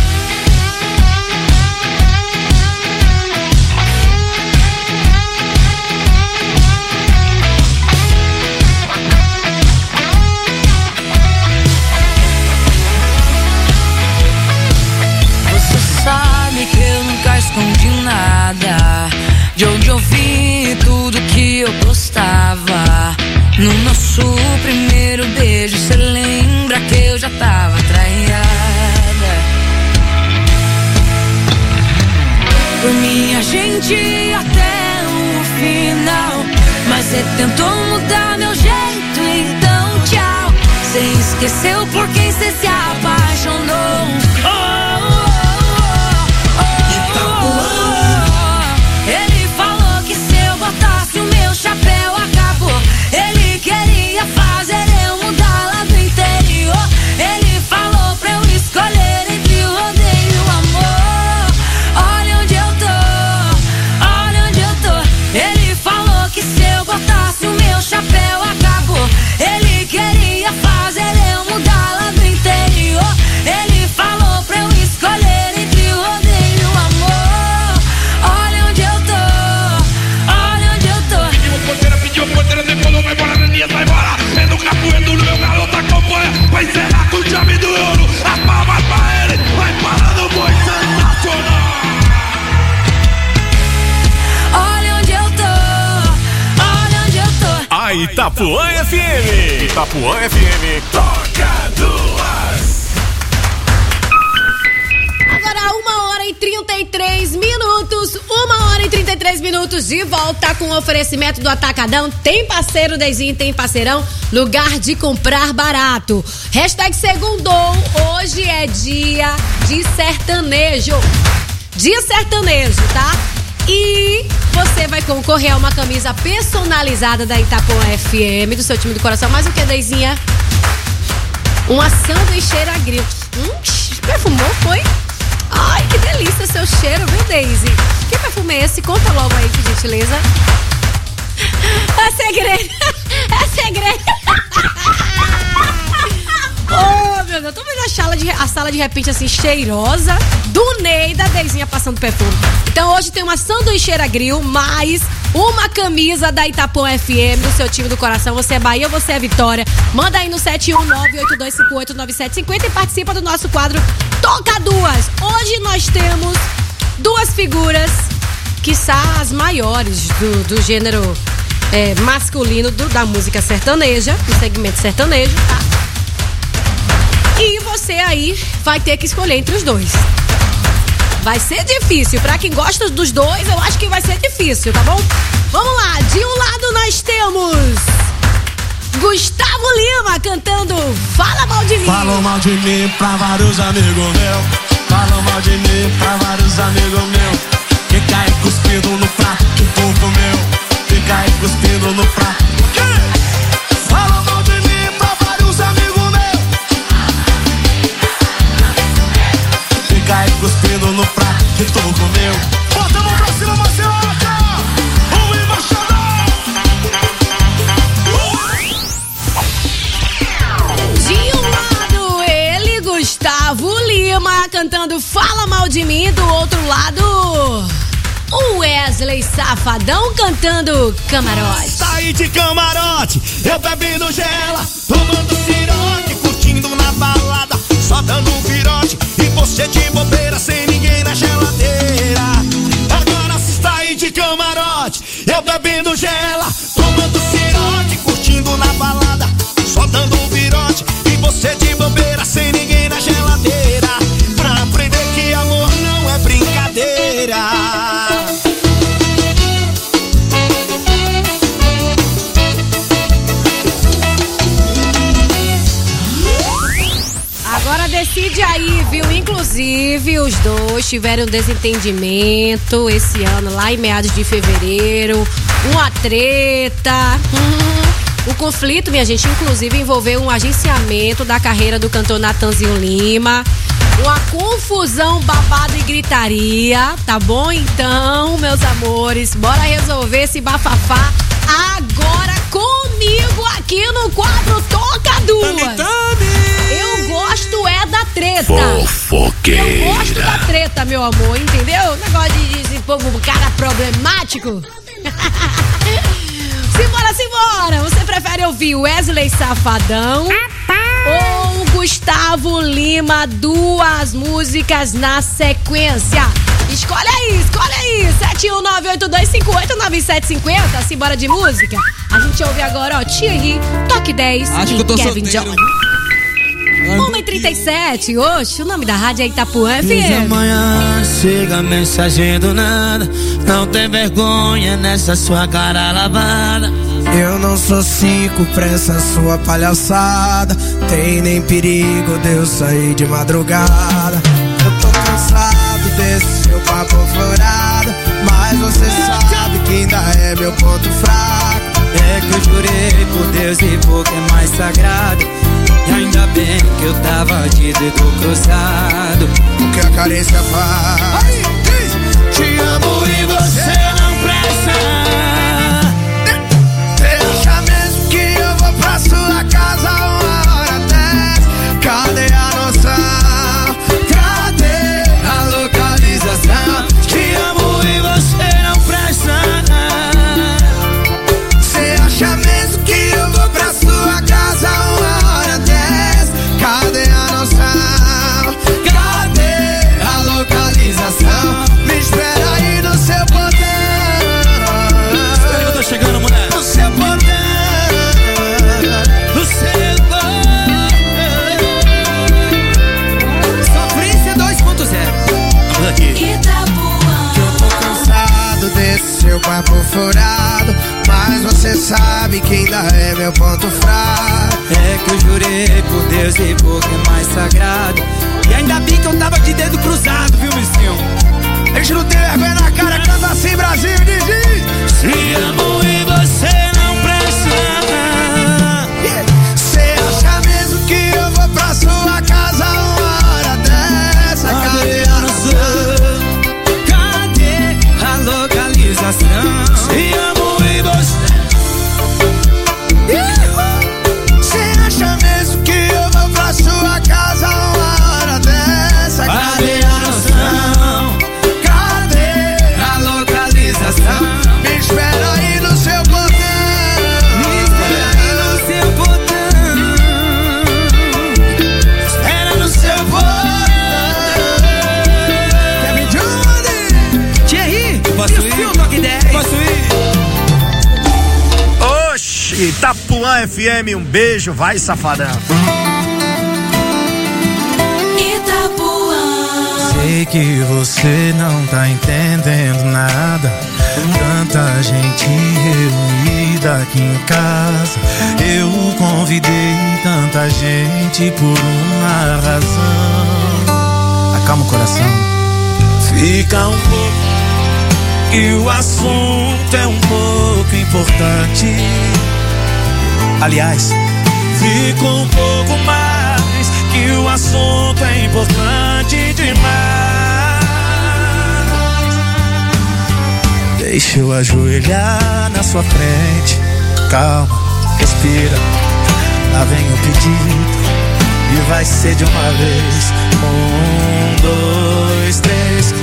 S11: Você sabe que eu nunca escondi nada. De onde eu vim, tudo que eu postava. No nosso primeiro beijo, cê lembra que eu já tava traiada. Por mim a gente ia até o final, Mas você tentou mudar meu jeito, então tchau. Você esqueceu por quem você se apaixonou. Ele falou que se eu botasse o meu chapéu acabou. Ele queria fazer eu mudar lá do interior. Ele falou pra eu escolher entre o rodeio e o amor. Olha onde eu tô, olha onde eu tô. Ele falou que se eu botasse o meu chapéu acabou. Ele queria fazer eu mudar lá do interior. Ele falou pra eu escolher entre o rodeio e o amor. Olha onde eu tô, olha onde eu tô.
S7: Pediu ponteira, decolou, vai embora, Neninha, vai embora. É no capoeiro, no meu garoto acompanha. Vai encerrar com o chave do ouro. As palmas pra ele, vai parar no boi sensacional.
S11: Olha onde eu tô, olha onde eu tô.
S12: A Itapuã FM. Itapuã FM. Toca duas.
S14: Agora 1h33 minutos. 1h33 de volta com o oferecimento do Atacadão. Tem parceiro, Dezinho, tem parceirão. Lugar de comprar barato. Hashtag segundou. Hoje é dia de sertanejo. Dia sertanejo, tá? E você vai concorrer a uma camisa personalizada da Itapuã FM, do seu time do coração. Mais o que, Deizinha? Uma sanduicheira grill. Perfumou, foi? Ai, que delícia o seu cheiro, viu, Daisy? Que perfume é esse? Conta logo aí, por gentileza. É segredo. É segredo. Oh, meu Deus, tô vendo a sala de repente assim, cheirosa, do Ney da Deizinha passando perfume. Então hoje tem uma sanduicheira grill, mais uma camisa da Itapuã FM, do seu time do coração. Você é Bahia ou você é Vitória? Manda aí no 71982589750 e participa do nosso quadro Toca Duas. Hoje nós temos duas figuras que são as maiores do gênero masculino da música sertaneja, do segmento sertanejo, tá? E você aí vai ter que escolher entre os dois. Vai ser difícil. Pra quem gosta dos dois, eu acho que vai ser difícil, tá bom? Vamos lá. De um lado nós temos Gustavo Lima cantando Fala Mal de Mim.
S23: Falam mal de mim pra vários amigos meus. Falam mal de mim pra vários amigos meus. Fica aí cuspindo no prato que tu comeu. Fica aí cuspindo no prato. Falam mal de mim pra vários amigos meus. Fica aí cuspindo no prato que tu comeu. Bota a mão pra cima, Marcelaca! O embaixador!
S14: De um lado, ele, Gustavo Lima, cantando Fala Mal de Mim. Do outro lado, o Wesley Safadão cantando Camarote.
S7: Saí de camarote, eu bebendo gela, tomando cirote, curtindo na balada, só dando um virote. E você de bobeira, sem ninguém na geladeira. Agora se saí de camarote, eu bebendo gela, tomando cirote, curtindo na balada, só dando um virote. E você de bobeira, sem ninguém na geladeira. Pra aprender que amor não é brincadeira.
S14: Agora decide aí, viu? Inclusive, os dois tiveram um desentendimento esse ano, lá em meados de fevereiro. Uma treta. O conflito, minha gente, inclusive envolveu um agenciamento da carreira do cantor Natanzinho Lima. Uma confusão, babado e gritaria, tá bom? Então, meus amores, bora resolver esse bafafá agora comigo aqui no quadro Toca Duas. Eu gosto é da treta.
S7: Fofoqueira.
S14: Eu gosto da treta, meu amor, entendeu? Negócio de povo cara problemático. Simbora. Você prefere ouvir Wesley Safadão ou Gustavo Lima? Duas músicas na sequência. Escolhe aí. 71982589750. Simbora de música. A gente ouve agora, ó, Thierry, Toque 10
S9: Acho
S14: e
S9: que eu tô
S14: Kevin
S9: solteiro.
S14: Jones. 1h37, oxe, o nome da rádio é Itapuã FM.
S9: Amanhã chega a mensagem do nada. Não tem vergonha nessa sua cara lavada.
S13: Eu não sou cinco pra essa sua palhaçada. Tem nem perigo de eu sair de madrugada. Eu tô cansado desse seu papo furado, mas você sabe que ainda é meu ponto fraco.
S9: É que eu jurei por Deus e por quem é mais sagrado. E ainda bem que eu tava de dedo cruzado.
S13: O que a carência faz?
S9: Aí, te amo e você não presta.
S13: Você acha mesmo que eu vou pra sua casa 1h10? Cadê a noção? Cadê a localização?
S9: Te amo e você não presta.
S13: Você acha mesmo que eu vou pra sua casa 1h10? Cadê a noção? Cadê a localização? Me espera aí no seu portão.
S9: Espera que eu tô chegando, mulher.
S13: No seu portão.
S9: No seu Sofrência 2.0. Vamos aqui.
S13: Eu tô cansado desse seu papo furado, mas você sabe que ainda é meu ponto fraco.
S9: É que eu jurei por Deus e por quem é mais sagrado. E ainda bem que eu tava de dedo cruzado, viu, Missinho?
S13: A gente não tem vergonha na cara, canta assim, Brasil, diz.
S9: Se amo e você não presta.
S13: Você acha mesmo que eu vou pra sua casa 1h10? Cadê a noção?
S9: Cadê a localização? Se amo e você.
S13: Você acha mesmo que eu vou pra sua casa 1h10?
S9: Cadê a noção?
S13: Cadê a localização? Me espera aí no seu portão.
S9: Me espera aí no seu portão.
S13: Espera no seu portão. Kevin Johnny.
S9: Thierry,
S18: Posso ir?
S9: o Toque 10.
S18: Posso ir? Oxi, Itapuã FM, um beijo, vai safadão.
S13: Sei que você não tá entendendo nada. Tanta gente reunida aqui em casa. Eu convidei tanta gente por uma razão. Acalma o coração. Fica um pouco, que o assunto é um pouco importante. Aliás, fica um pouco mais, que o assunto é importante demais. Deixa eu ajoelhar na sua frente. Calma, respira. Lá vem o pedido e vai ser de uma vez. 1, 2, 3.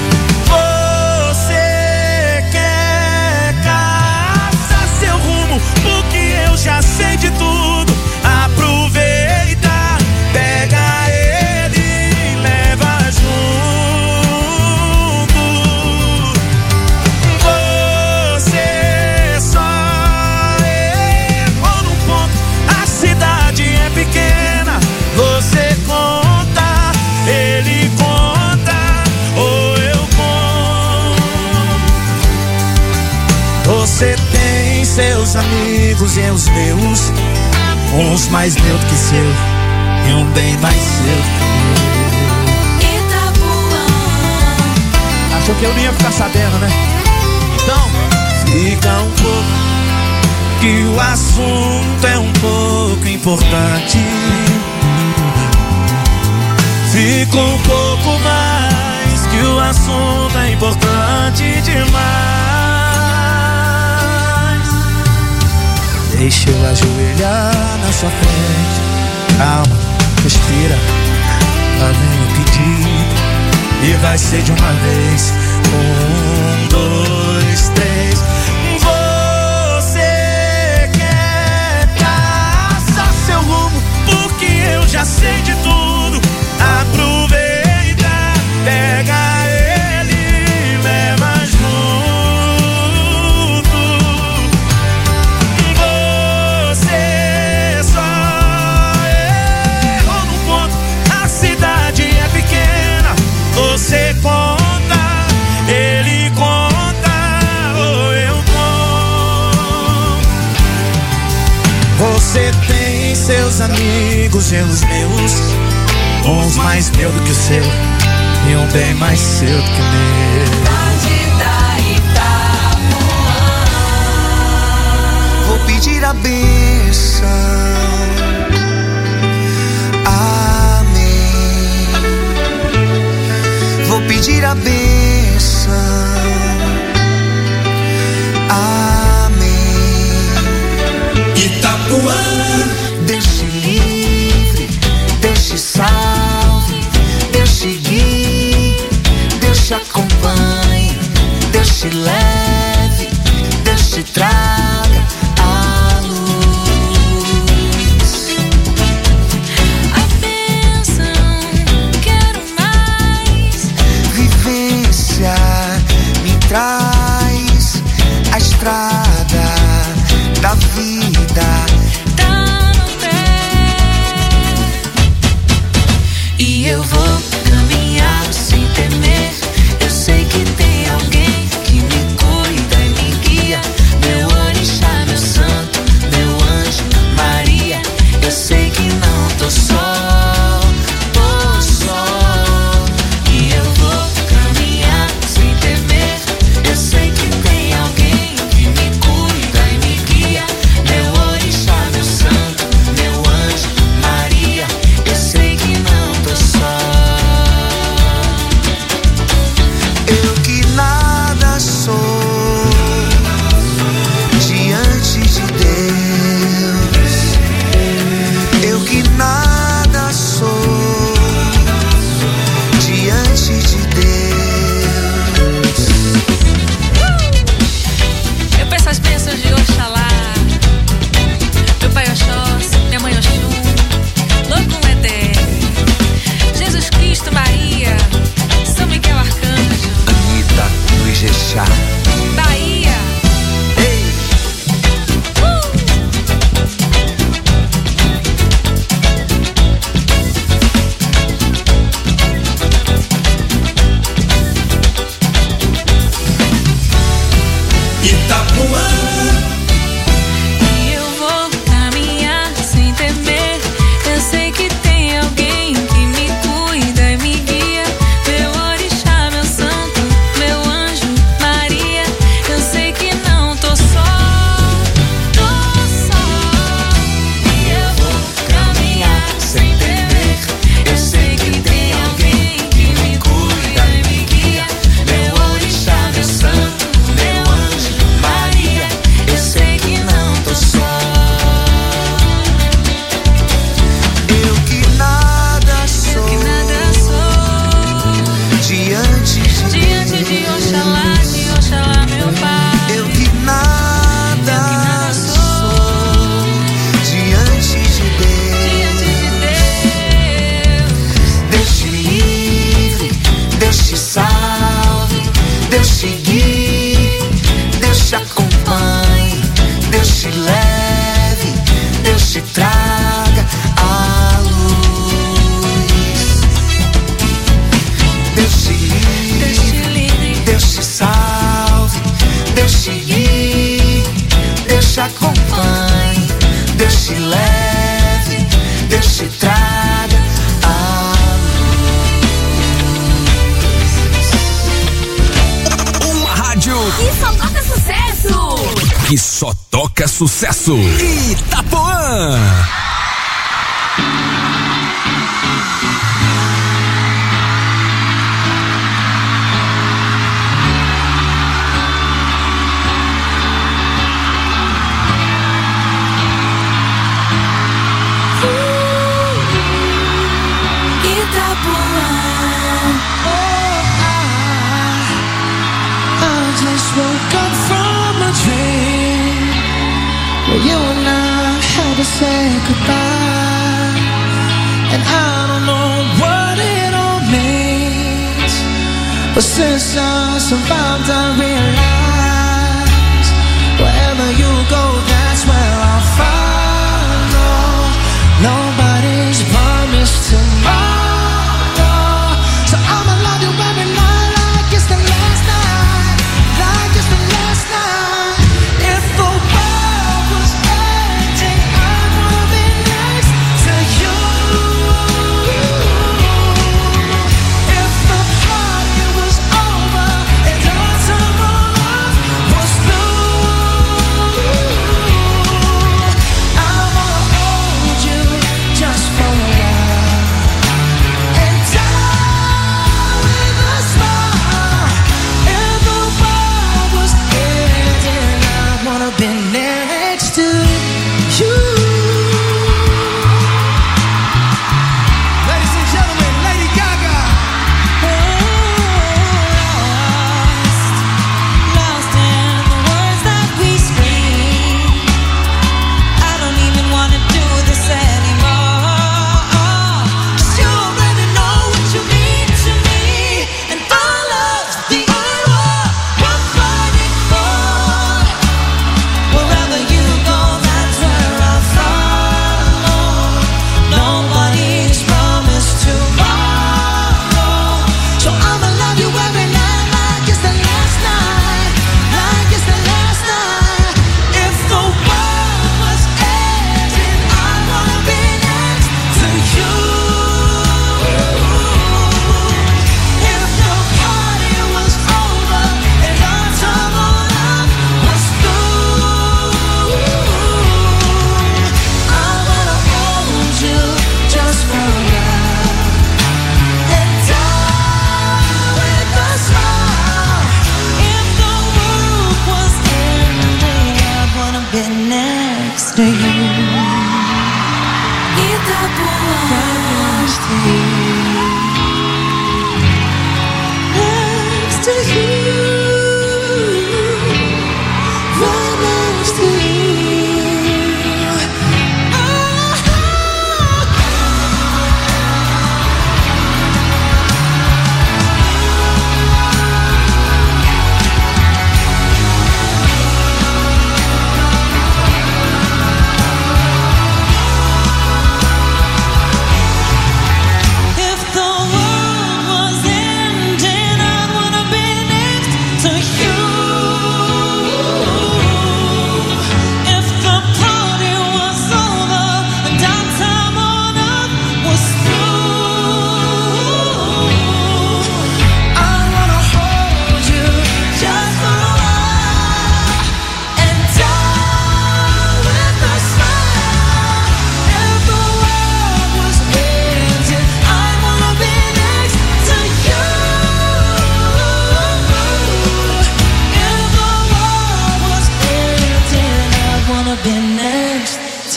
S13: Você quer caçar seu rumo, porque eu já sei de tudo. Aproveita, pega ele e leva junto. Você só errou num ponto. A cidade é pequena. Você conta, ele conta, ou eu conto. Você tem seus amigos e os meus, uns mais meu do que seu e um bem mais seu. Achou que eu não ia ficar sabendo, né? Então, fica um pouco, que o assunto é um pouco importante. Fica um pouco mais, que o assunto é importante demais. Deixa eu ajoelhar na sua frente. Calma, respira. Lá vem o pedido e vai ser de uma vez. 1, 2, 3. Você quer caçar seu rumo, porque eu já sei de tudo. Aproveita, pega ele, leva junto. Você só errou num ponto.
S23: seus amigos e os meus, uns mais meu do que o seu e um bem mais seu do que o meu.
S15: Vou pedir a bênção. Amém. Vou pedir a bênção. Amém.
S7: Itapuã.
S15: Deixe livre, deixe salve, deixe guie, deixe acompanhe, deixe leve, deixe traga a luz.
S5: A bênção, quero mais.
S15: Vivência me traz a estrada da vida.
S5: E eu vou caminhar sem temer. Eu sei que tem alguém que me cuida e me guia. Meu orixá, meu santo, meu anjo, Maria. Eu sei que não tô só, tô só. E eu vou caminhar sem temer. Eu sei que tem alguém que me cuida e me guia. Meu orixá, meu santo, meu anjo, Maria. Eu sei que não tô só.
S15: Eu que nada sou diante de Deus. Eu que nada sou diante de Deus.
S5: Eu peço as bênçãos de Oxalá, meu pai Oxóssi, minha mãe Oxum, Logum Edé, Jesus Cristo, Maria, São Miguel Arcanjo,
S15: Anitta do Ijexá.
S5: Bahia.
S7: Itapuã.
S5: E eu vou caminhar sem temer. Eu sei que tem alguém que me cuida e me guia. Meu orixá, meu santo, meu anjo, Maria. Eu sei que não tô só, tô só. E eu vou caminhar sem temer. Eu sei que tem alguém que me cuida e me guia. Meu orixá, meu santo, meu anjo, Maria. Eu sei que não tô só.
S15: Eu que nada sou diante
S5: de Oxalá, meu pai.
S15: Eu que nada sou diante de Deus. Deixe livre, deixe salve, deixe guie, deixe acompanhe, deixe leve, deixe traga a luz. Deixe livre, deixe salve, deixe guie, deixe acompanhe, deixe leve, deixe traga a
S20: Uma rádio
S11: E só toca sucesso!
S20: que só toca sucesso. Itapuã.
S7: I just woke up from a dream where you and I had to say goodbye, and I don't know what it all means, but since I survived I realized wherever you go, that's where I'll follow. Nobody's promised tomorrow, so I'ma love you every night like it's the last night, like it's the last night. If the world was ending, I wanna be next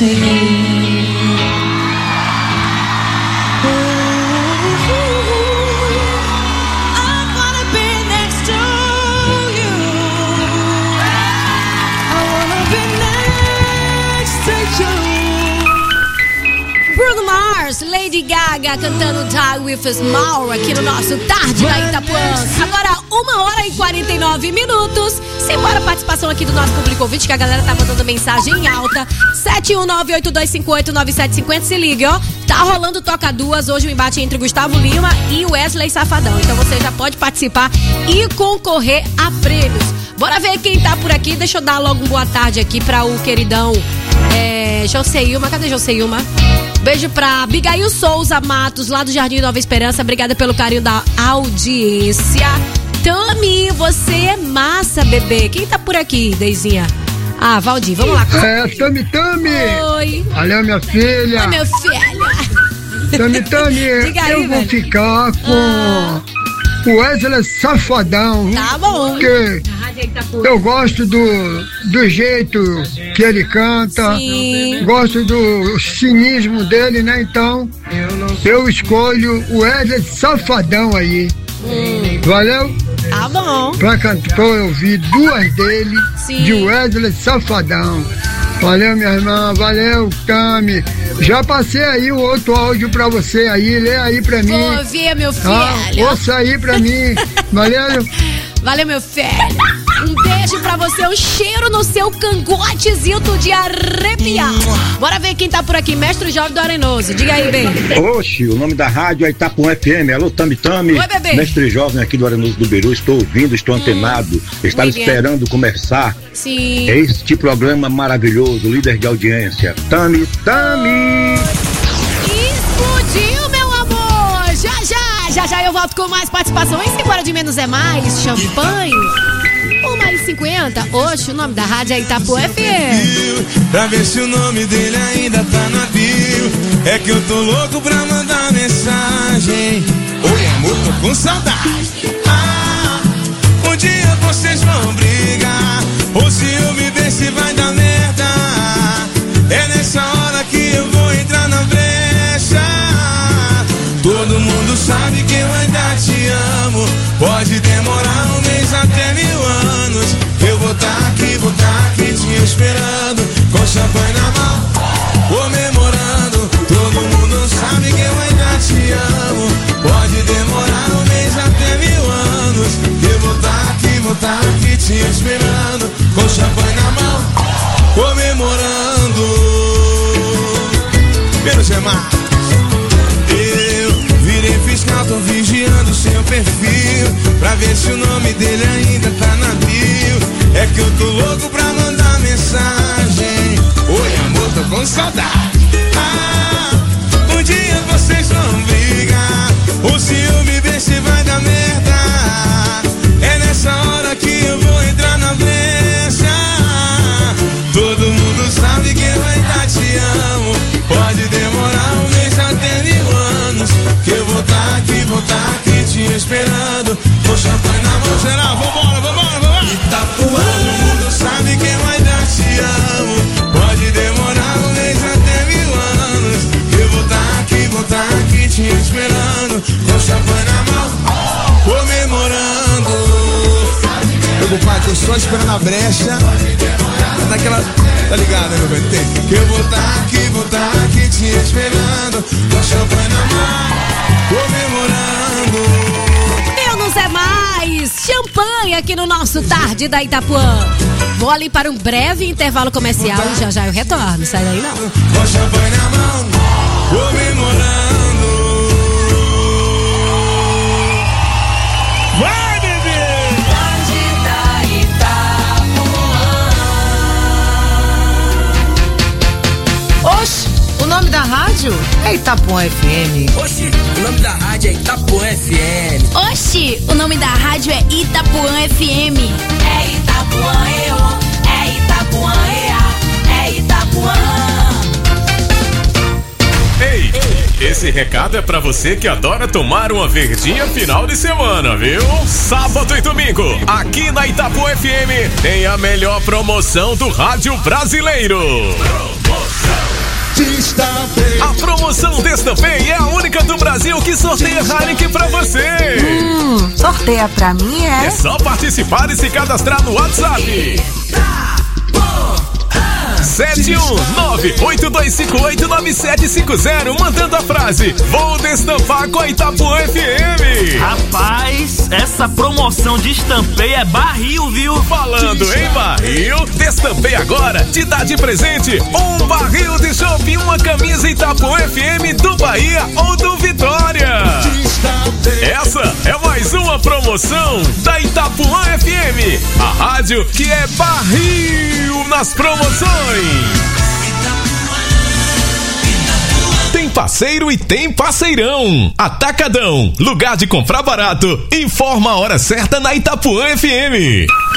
S5: assim.
S14: Bruno Mars, Lady Gaga cantando Die With a Smile aqui no nosso Tarde da Itapuã. Agora 1h49. Simbora a participação aqui do nosso público ouvinte, que a galera tá mandando mensagem em alta. 71982589750, se liga, ó. Tá rolando Toca Duas, hoje o embate entre Gustavo Lima e Wesley Safadão. Então você já pode participar e concorrer a prêmios. Bora ver quem tá por aqui. Deixa eu dar logo uma boa tarde aqui pra o queridão Joseilma. Cadê Joseilma? Beijo pra Abigail Souza Matos, lá do Jardim Nova Esperança. Obrigada pelo carinho da audiência. Tami, você é massa, bebê. Quem tá por aqui, Deizinha? Ah, Valdir, vamos lá.
S6: Tami.
S14: Oi.
S6: Olha, minha filha.
S14: Oi, meu filho.
S6: Tami,
S14: diga aí,
S6: eu vou
S14: velho.
S6: ficar com o Wesley Safadão.
S14: Tá bom.
S6: Porque eu gosto do jeito que ele canta.
S14: Sim.
S6: Gosto do cinismo dele, né? Então, eu escolho o Wesley Safadão aí. Valeu?
S14: Tá bom.
S6: Pra eu ouvir duas dele,
S14: Sim.
S6: de Wesley Safadão. Valeu, minha irmã. Valeu, Tami. Já passei aí o outro áudio pra você aí. Lê aí pra mim.
S14: Vou ouvir, meu filho.
S6: Ouça aí pra mim. Valeu.
S14: Valeu, meu filho. Um beijo pra você, um cheiro no seu cangotezinho de arrepiar. Bora ver quem tá por aqui, Mestre Jovem do Arenoso. Diga aí, bem.
S16: Oxe, o nome da rádio é Itapuã FM. Alô, Tami.
S14: Oi, bebê.
S16: Mestre Jovem aqui do Arenoso do Beru. Estou ouvindo, estou antenado. Estava
S14: Miguel.
S16: esperando começar.
S14: Sim.
S16: Este programa maravilhoso, líder de audiência. Tami.
S14: Explodiu, meu amor. Já eu volto com mais participações. Simbora de menos é mais. Champanhe. 1h50. Hoje o nome da rádio é Itapuã FM.
S17: Pra ver se o nome dele ainda tá na bio. É que eu tô louco pra mandar mensagem. Oi, amor, tô com saudade. Um dia vocês vão brigar. Ou se eu me ver se vai dar merda. É nessa hora que eu vou entrar na brecha. Todo mundo sabe que eu ainda te amo. Pode demorar um mês até 1000 anos. Eu vou tá aqui te esperando, com champanhe na mão, comemorando. Todo mundo sabe que eu ainda te amo. Pode demorar um mês até 1000 anos. Eu vou tá aqui te esperando, com champanhe na mão, comemorando. Menos é mais. Virei fiscal, tô vigiando seu perfil, pra ver se o nome dele ainda tá na bio. É que eu tô louco pra mandar mensagem. Oi, amor, tô com saudade. Um dia vocês vão brigar. Ou se eu me ver se vai dar merda. É nessa hora que eu vou entrar na brecha. Todo mundo sabe que eu ainda te amo. Pode demorar um mês até 1000 anos. Que eu vou tá aqui te esperando, com champanhe na mão. Geral, vambora. Itapuã, todo mundo sabe que eu ainda te amo. Pode demorar um mês até 1000 anos. Eu vou tá aqui te esperando, com champanhe na mão, comemorando. Meu compadre, tô só esperando a brecha. Naquela, tá ligado, né, meu bem? Que eu vou tá aqui te esperando, com champanhe na mão, comemorando.
S14: Menos é mais. Champanhe aqui no nosso Tarde da Itapuã. Vou ali para um breve intervalo comercial. Já eu retorno. Sai daí não.
S17: Com champanhe na mão, comemorando. Vai, bebê!
S5: Tarde da Itapuã.
S4: Oxe, o nome da rádio é Itapuã FM.
S9: Oxi, o nome da rádio é Itapuã FM.
S11: Oxi, o nome da rádio é Itapuã FM.
S5: É Itapuã, é Itapuã, é Itapuã.
S12: Ei, esse recado é pra você que adora tomar uma verdinha final de semana, viu? Sábado e domingo, aqui na Itapuã FM, tem a melhor promoção do rádio brasileiro. Promoção A promoção Destampei é a única do Brasil que sorteia Heineken pra você.
S8: Sorteia pra mim, é?
S12: É só participar e se cadastrar no WhatsApp. 719-8258-9750, mandando a frase: vou destampar com a Itapuã FM.
S19: Rapaz, essa promoção de Destampei é barril, viu?
S12: Falando em barril, Destampei agora te dá de presente um barril de chopp e uma camisa Itapuã FM do Bahia ou do Vitória. Essa é mais uma promoção da Itapuã FM, a rádio que é barril nas promoções. Tem parceiro e tem parceirão. Atacadão, lugar de comprar barato. Informa a hora certa na Itapuã FM.